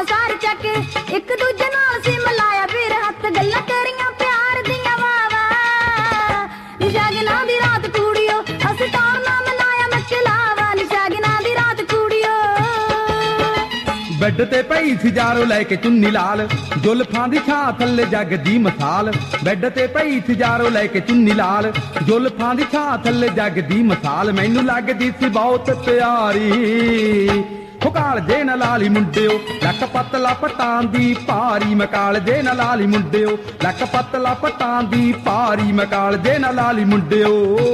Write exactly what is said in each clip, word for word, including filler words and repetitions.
सार चक एक दूजे नाल सी मिलाया फिर हथ गल्लां करियां प्यार दियां वावा निशागना दी रात कुड़ियो असीं टौर ना मनाया मचलावा निशागना दी रात कुड़ियो बैड ते पई सी जारो लैके चुन्नी लाल जुल्फां दी छां थल्ले जग दी मसाल बैड ते पई सी जारो लैके चुन्नी लाल जुल्फां दी छां थल्ले जग दी मसाल मैनू लगदी सी बहुत प्यारी काल जे न लाली मुंडियो लक पतला पटां दी भारी मकाल जे न लाली मुंडियो लक पतला पटां दी भारी मकाल जे न लाली मुंडियो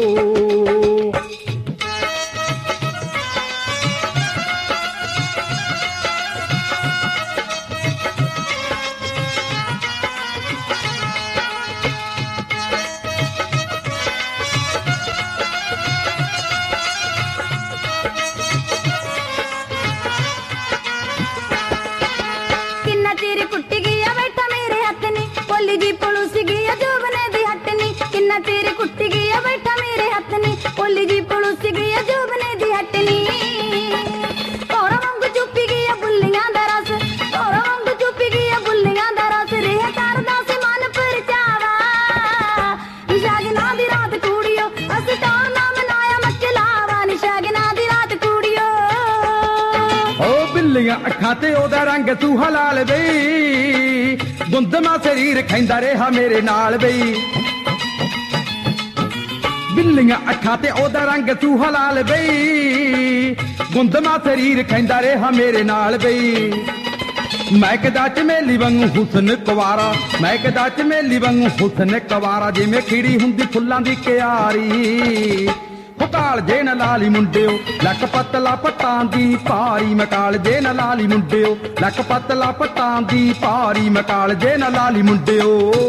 तेरे कुट्टी गया बैठा मेरे हाथ नी ओली जी पड़ोसी गया जोबने दी हटनी तोरा वांगू चुपी गया बुल्लियां दा रस तोरा वांगू चुपी गया बुल्लियां दा रस रेह करदा से मन परचावा निशागना दी रात कुड़ियो असीं टौर ना मनाया मचलावा निशागना दी रात कुड़ियो ओ बिल्लियां अखां ते ओदा रंग सूहा लाल बई गुंदमा शरीर खैंदा रेहा मेरे नाल बई बिल्लियां अखां ते ओदा रंग सूहा लाल बई गुंदमा शरीर खैंदा रेहा मेरे नाल बई महकदा चमेली वांगू हुसन कुवारा महकदा चमेली वांगू हुसन कुवारा जिवें खिड़ी हुंदी फुल्लां दी क्यारी काल जे न लाली मुंडियो लक पतला पटां दी भारी मकाल जे न लाली मुंडियो लक पतला पटां दी भारी मकाल जे न लाली मुंडियो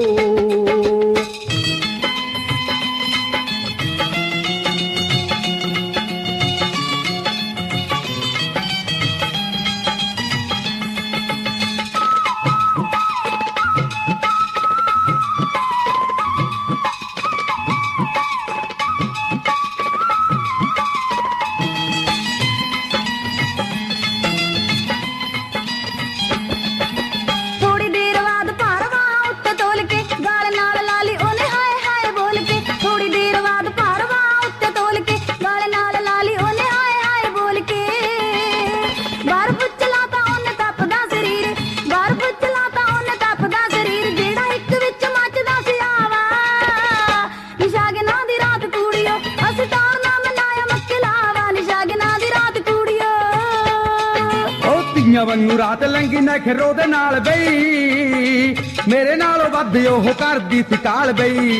वांगू रात लंघी नखरो दे नाल बई मेरे नालों वध ओह करदी सी काल बई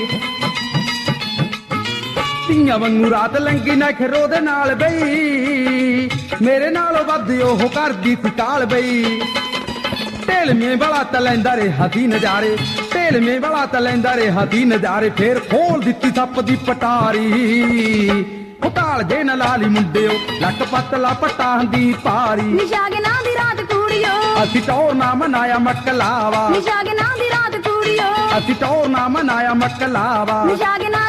तियां वांगू रात लंघी नखरो दे नाल बई मेरे नालों वध ओह करदी सी काल बई ढेलमे वाला तलैंदा रे हसी नजारे ढेलमे वाला तलैंदा रे हसी नजारे फिर खोल दित्ती सप दी पटारी काल जे न लाली मुंडियो लक पतला पटां दी भारी निशागना दी रात कुड़ियो असीं टौर ना मनाया मकलावा निशागना दी रात कुड़ियो असीं टौर ना मनाया मकलावा निशागना